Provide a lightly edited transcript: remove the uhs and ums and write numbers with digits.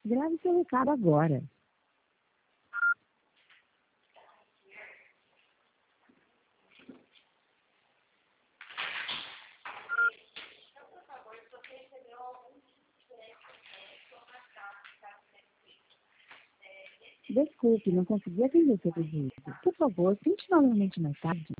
Grave seu recado agora. Desculpe, não consegui atender seu pedido. Por favor, tente novamente mais tarde.